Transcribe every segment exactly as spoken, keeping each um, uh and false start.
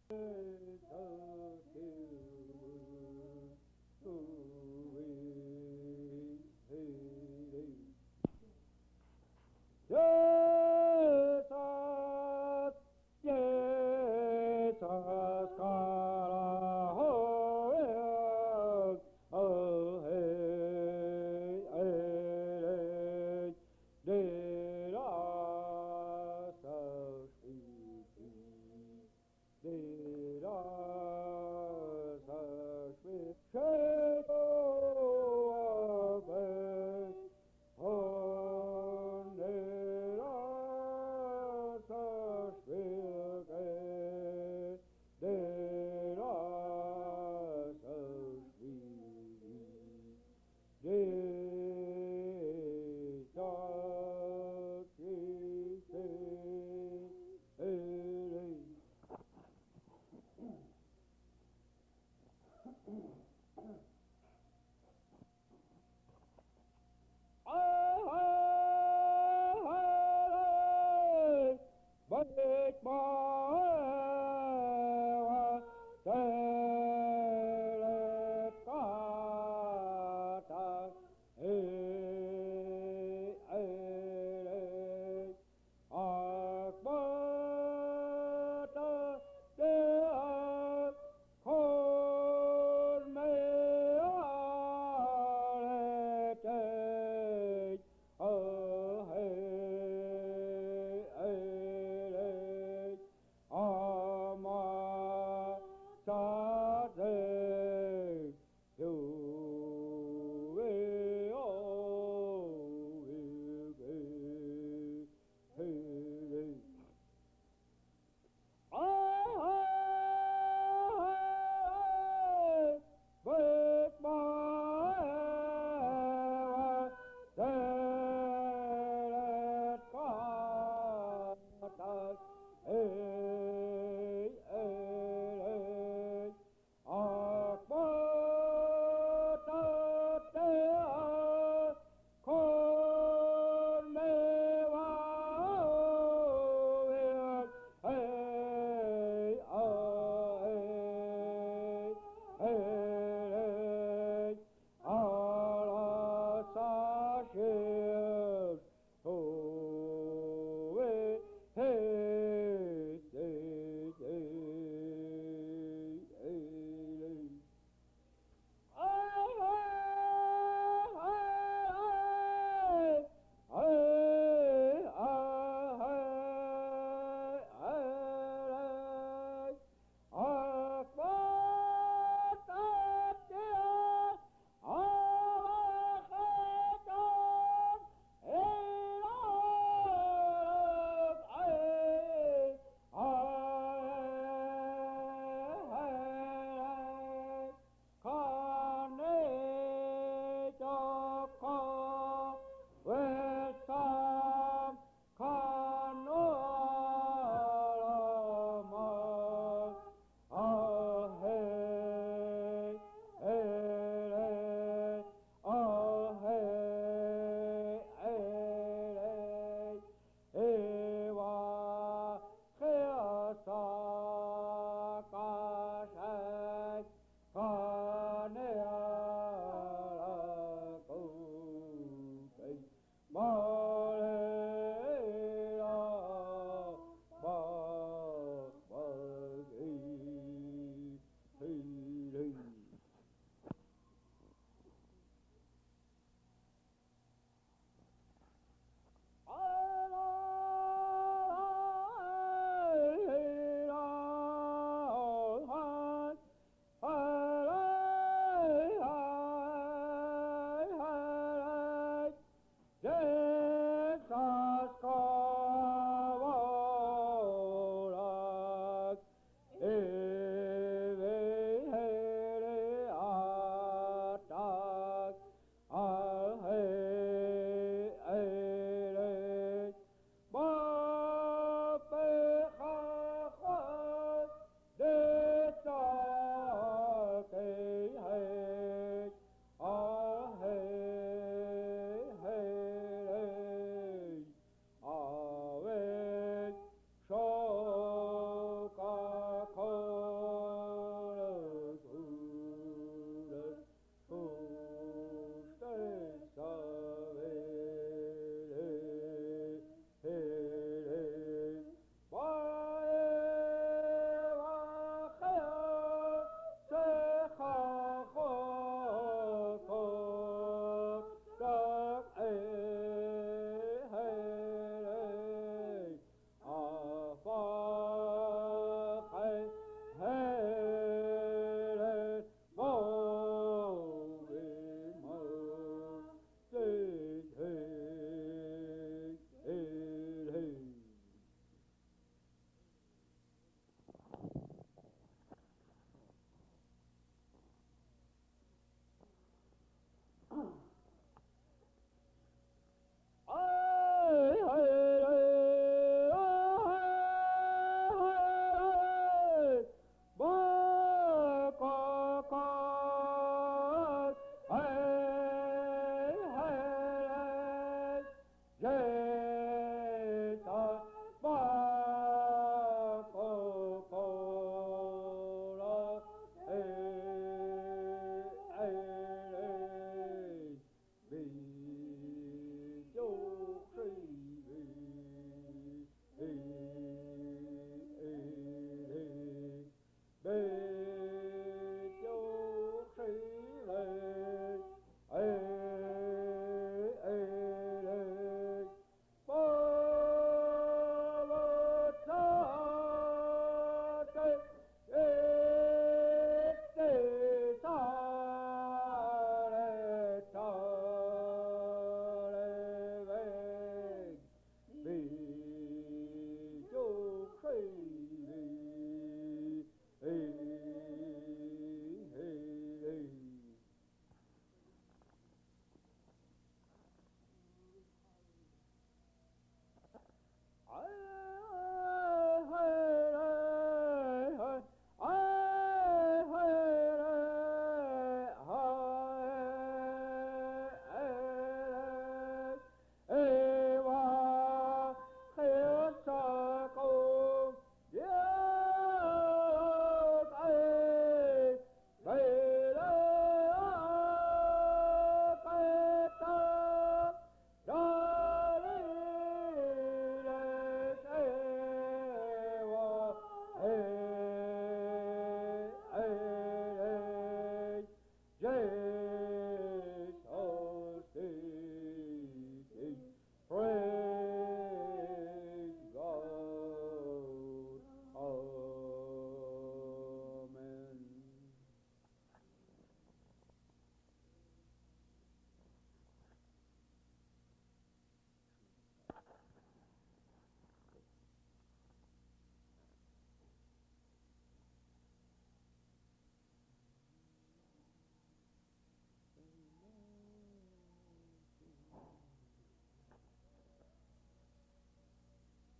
Did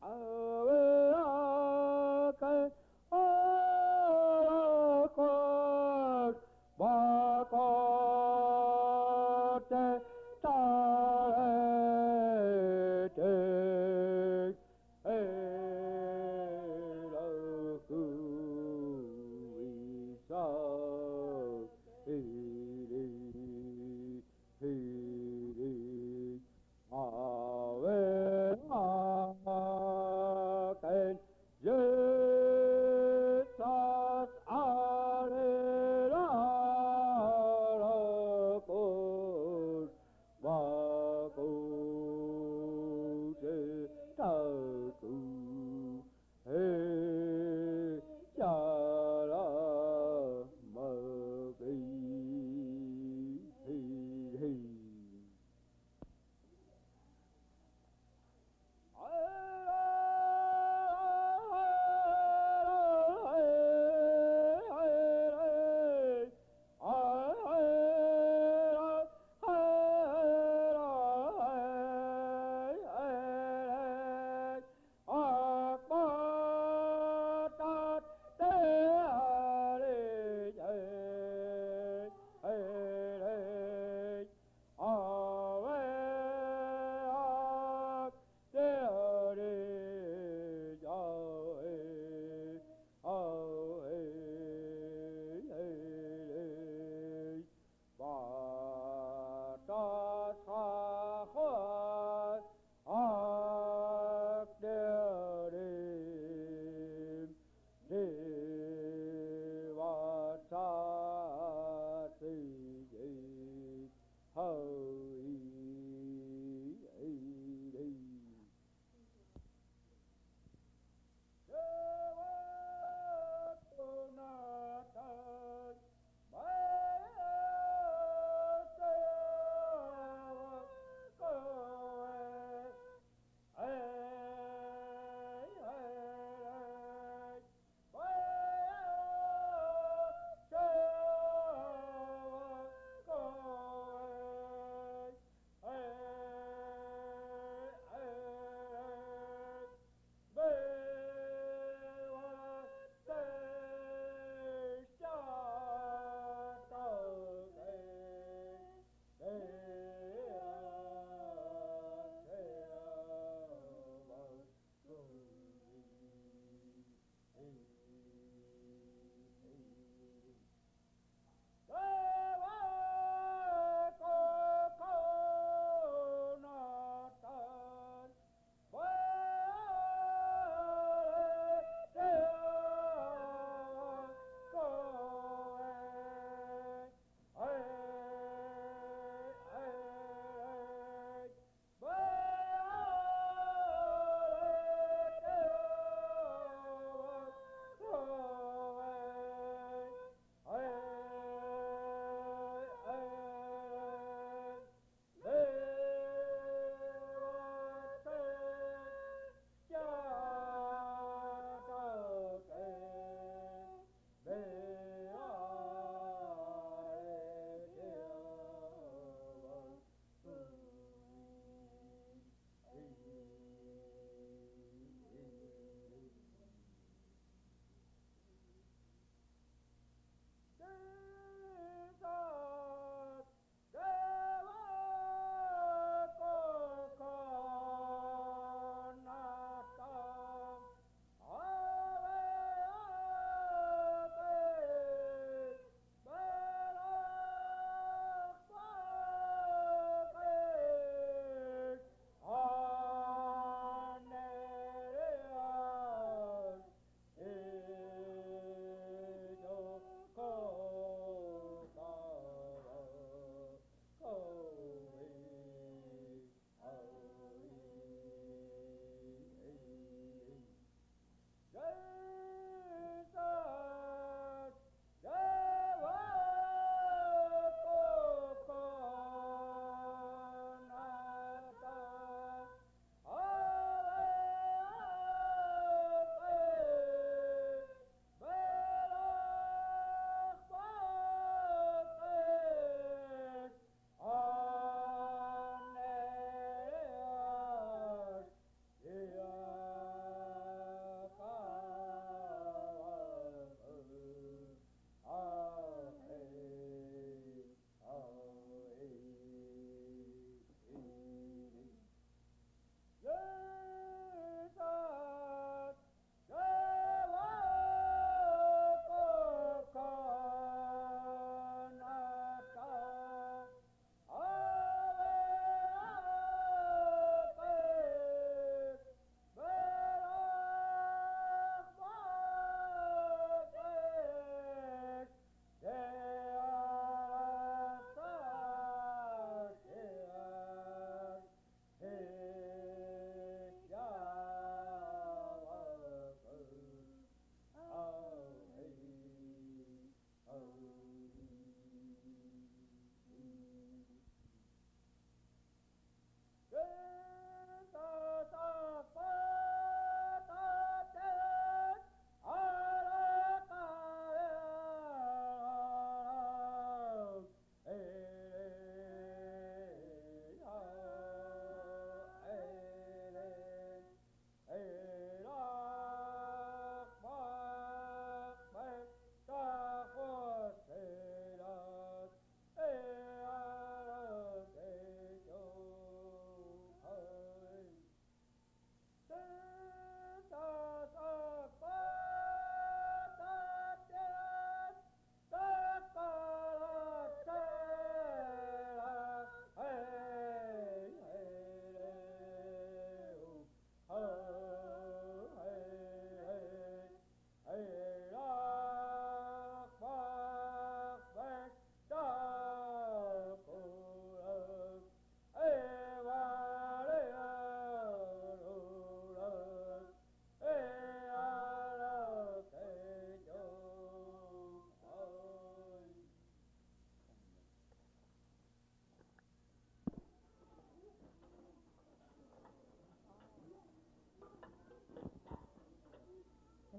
Ave, Ave.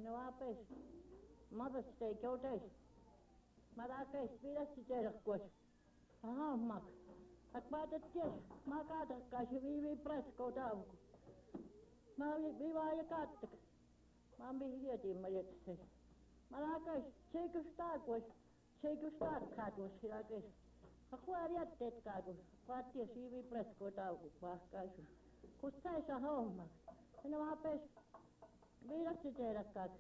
Nuapes, Mother's Day, Jodes, Maracas, Vidas, Jericos, Ah, Mac, Akbata Tish, Macata, Kashivi, Presco, Dog, Mammy, Viva Yakat, Mammy, Yeti, Mariette, Maracas, shake a start was, shake a start cat was Hiracas, Aquariat dead cat was, Quatia, Shivi, Presco, Dog, Pascashu, Custasha home, and Nuapes. Vidas Jericos.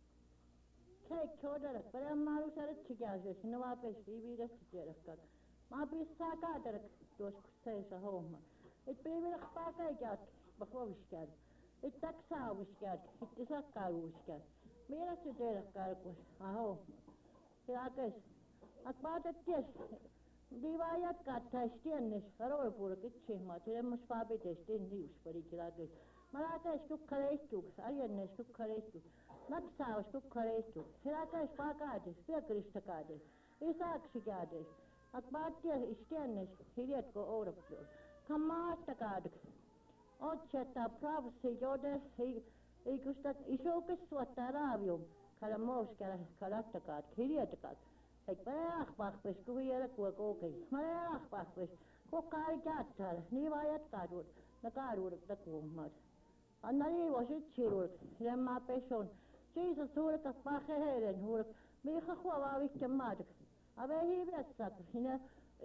Take order, but I'm not a chicken, no apes, Vidas Jericos. Maybe Sakader, those says a home. It be with a packet before we scan. It takes how we scan, it is a car we scan. Vidas Jericos, a home. Hiracas, a part of this. Divayat got Tashtianish, a roll for a kitchen, much, and must probably taste in news for each other. Maracas took courage to, Arianes took courage to, Maxaus took courage to, Hiracas Pacades, Virkristacades, Isaxicades, Akbatia Istianes, Hiriatko Orapur, Kamastacades, Ocheta Prophecy, Jodes, Ikustat, Isokus Swataravium, Karamoska, Karatakat, Hiriatakat, like Barachbach, Square, Quakoke, Marachbach, Kokari Gatar, Nivayat Gadwood, the Gadwood of the Kumad. And then was it children, then my passion. Jesus work a pacher and work, Michael Victor I very best, you know,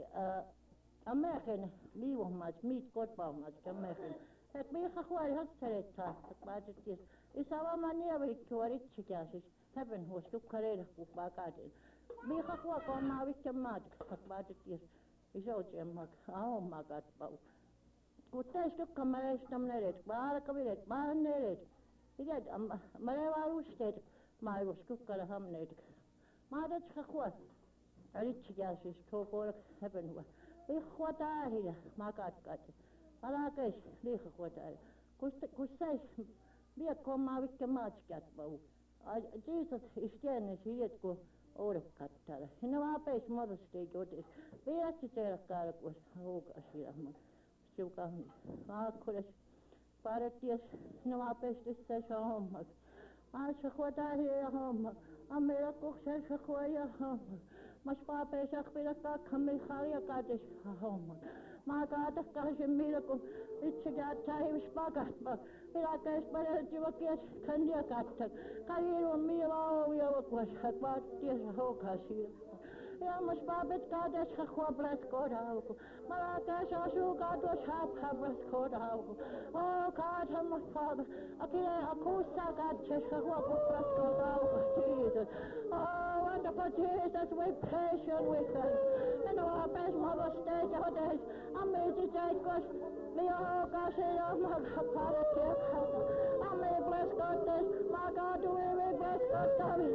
American, leave of much, meat, God bomb, much American. At Michael has said it, but it is. It's our money to a rich gases, heaven was to correct who back at it. Michael on my Victor Mad, but it is. It's all Jim, oh my God, Kutais to Kamarastam Neret, Barakavilet, Barneret. He did a Marevaru state, my was Kukara Hamnet. Mother's Hakwa, a rich gases, to for heaven. We what I hear, Makat got. Alakas, Lake what I. Kustais, be a comma with the match cat bow. Jesus is standing, he yet go over Katar. In our place, Mother's Day, go this. We have to tell a car was Hoga. Chukang, Marcus, Paratius, no apes, this says home. I shall what I hear home. A miracle says a queer home. Much papa is a miracle, come in Haria Cottage home. My God, a cousin miracle, it's a gat time spagat, but Miracles, but as you were kiss, can you cut? Can you me all your was about this whole cashier? Ja, mas babet kades khoblas kodau. Maracas asu kados hap hablas kodau. Oh God, my Father, akile akusa kaches khoblas kodau. Jesus. Oh, wonderful Jesus, we praise you with us. And our best mother stage out there. Amazing Jesus. Me oh God, say oh my Father, I may bless God this. My God, we may bless God.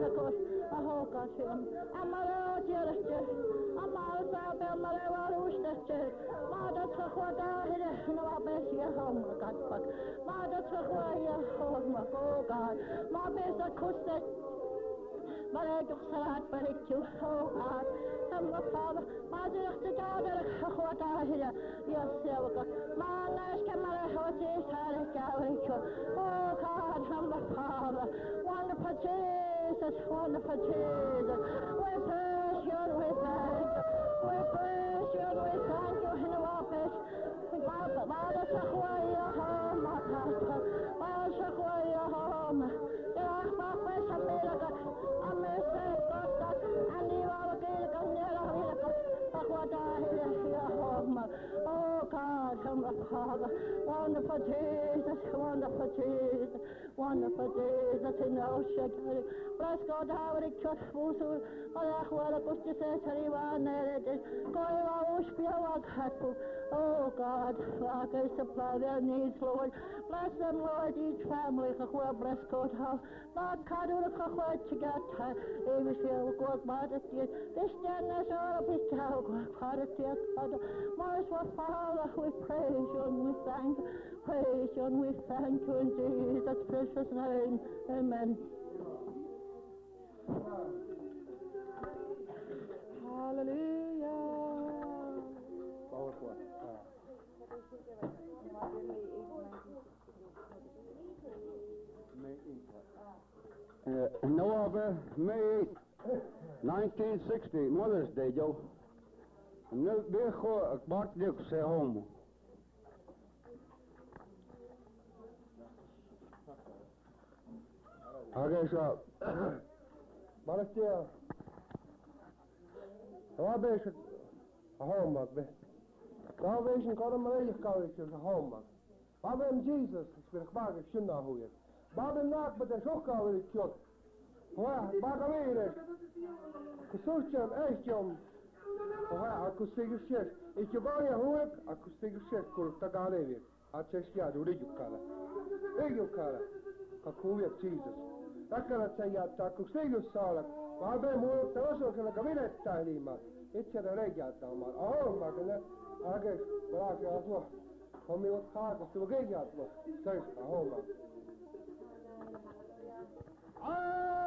Oh God, I'm a dear. I'm all about them, my Rustas. Mother took what I had, no, I bet you home, God, but Mother took what I home, oh God. My best acoustic, but I just said, but it's you, oh God. I'm a father, my dear, the God, what I had, yourself, my last camera, what is how oh God, I'm a father, wonderful Jesus, wonderful Jesus. We praise you, we thank you. We praise you, we thank you in the office. Father, Shakwa, your home, my pastor. Father, Shakwa, your home. You are my face of miracle. I'm a saint, God, and you are a miracle, miracle. Shakwa, your home. Oh God, I'm a father. Wonderful Jesus, wonderful Jesus, wonderful Jesus in the ocean. Bless God, how it cut Fusu, Alahwala Kustis, Harivan, Koya Ushpia, Haku. Oh God, I can supply their needs, Lord. Bless them, Lord, each family, Kakwa, bless God, how not Kadu, Kakwa, Chigata, Avishil, God, Modesty, this Janus, all of his cow, Modesty, Mars, what Father, we praise you and we thank you, praise you and we thank you in Jesus' precious name. Amen. Hallelujah. Uh, Uh, November, May eighth, nineteen sixty, Mother's Day, Joe. Nu viejo, Bart Duke, say home. Okay, so, Bart Duke, vad är det home, be? Vad är det kan man inte kalla det home? Vad är Jesus, skulle bara skynda hur. Vad är nak med det så kallar det kött. Vad vad är det? Kusurcam, ejkam. Oha, aku stigisher. Ikke bare hoek, aku stigisher kurta galevi. Atcheskia duri jukala. Ey jukala. Kakuya Jesus. Takala sayat aku stigus sala. Vabe mu tawaso kala kabile tahlima. Itse da regia tamal. Oh, magna. Age, brak ya so. Komi ot khaka tu gegia tu. Sai, oh, mag. Ah!